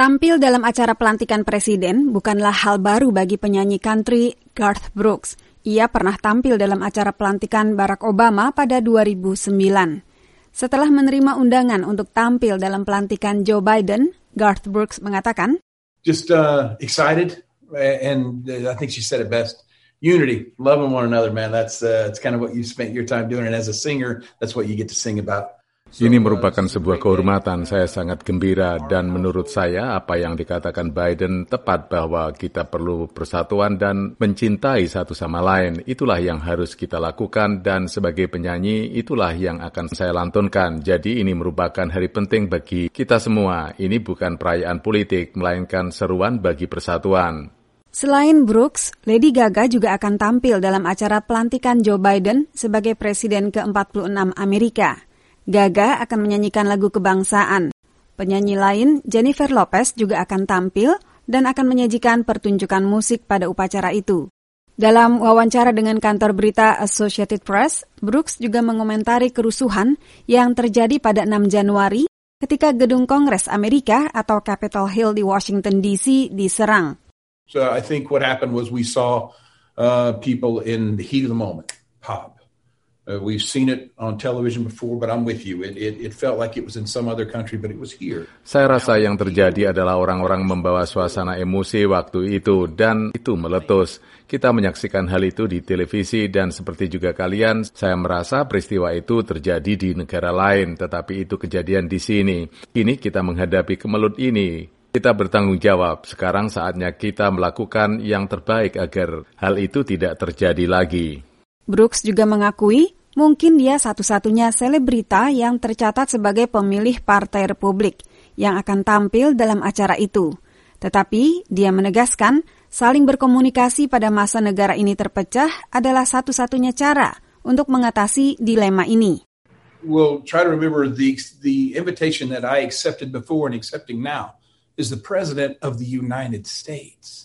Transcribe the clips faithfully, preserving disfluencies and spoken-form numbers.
Tampil dalam acara pelantikan presiden bukanlah hal baru bagi penyanyi country Garth Brooks. Ia pernah tampil dalam acara pelantikan Barack Obama pada dua ribu sembilan. Setelah menerima undangan untuk tampil dalam pelantikan Joe Biden, Garth Brooks mengatakan, Just uh, excited, and I think she said it best. Unity, loving one another, man. That's uh, it's kind of what you spent your time doing, and as a singer, that's what you get to sing about. Ini merupakan sebuah kehormatan. Saya sangat gembira dan menurut saya apa yang dikatakan Biden tepat bahwa kita perlu persatuan dan mencintai satu sama lain. Itulah yang harus kita lakukan dan sebagai penyanyi itulah yang akan saya lantunkan. Jadi ini merupakan hari penting bagi kita semua. Ini bukan perayaan politik, melainkan seruan bagi persatuan. Selain Brooks, Lady Gaga juga akan tampil dalam acara pelantikan Joe Biden sebagai Presiden ke empat puluh enam Amerika. Gaga akan menyanyikan lagu kebangsaan. Penyanyi lain, Jennifer Lopez, juga akan tampil dan akan menyajikan pertunjukan musik pada upacara itu. Dalam wawancara dengan kantor berita Associated Press, Brooks juga mengomentari kerusuhan yang terjadi pada enam Januari ketika gedung Kongres Amerika atau Capitol Hill di Washington D C diserang. So I think what happened was we saw uh, people in the heat of the moment pop. Uh, we've seen it on television before, but I'm with you. It, it, it felt like it was in some other country, but it was here. Saya rasa yang terjadi adalah orang-orang membawa suasana emosi waktu itu, dan itu meletus. Kita menyaksikan hal itu di televisi, dan seperti juga kalian, saya merasa peristiwa itu terjadi di negara lain, tetapi itu kejadian di sini. Ini kita menghadapi kemelut ini. Kita bertanggung jawab. Sekarang saatnya kita melakukan yang terbaik agar hal itu tidak terjadi lagi. Brooks juga mengakui mungkin dia satu-satunya selebrita yang tercatat sebagai pemilih Partai Republik yang akan tampil dalam acara itu. Tetapi dia menegaskan saling berkomunikasi pada masa negara ini terpecah adalah satu-satunya cara untuk mengatasi dilema ini. We'll try to remember the, the invitation that I accepted before and accepting now is the President of the United States.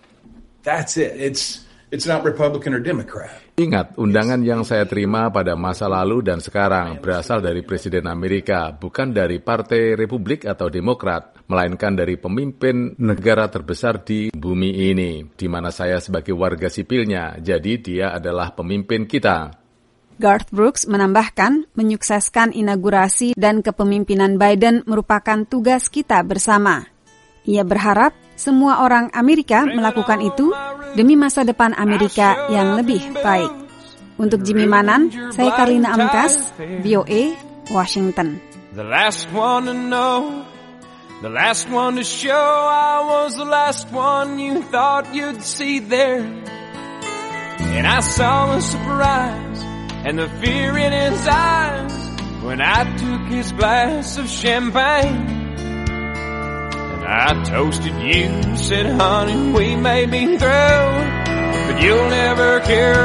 That's it. It's It's not Republican or Democrat. Ingat, undangan yang saya terima pada masa lalu dan sekarang berasal dari Presiden Amerika, bukan dari Partai Republik atau Demokrat, melainkan dari pemimpin negara terbesar di bumi ini, di mana saya sebagai warga sipilnya, jadi dia adalah pemimpin kita. Garth Brooks menambahkan, menyukseskan inaugurasi dan kepemimpinan Biden merupakan tugas kita bersama. Ia berharap semua orang Amerika melakukan itu demi masa depan Amerika yang lebih baik. Untuk Jimmy Manan, saya Karlina Amkas, V O A, Washington. The last one to know, the last one to show, I was the last one you thought you'd see there. And I saw the surprise and the fear in his eyes when I took his glass of champagne. I toasted you, said, honey, we may be through, but you'll never care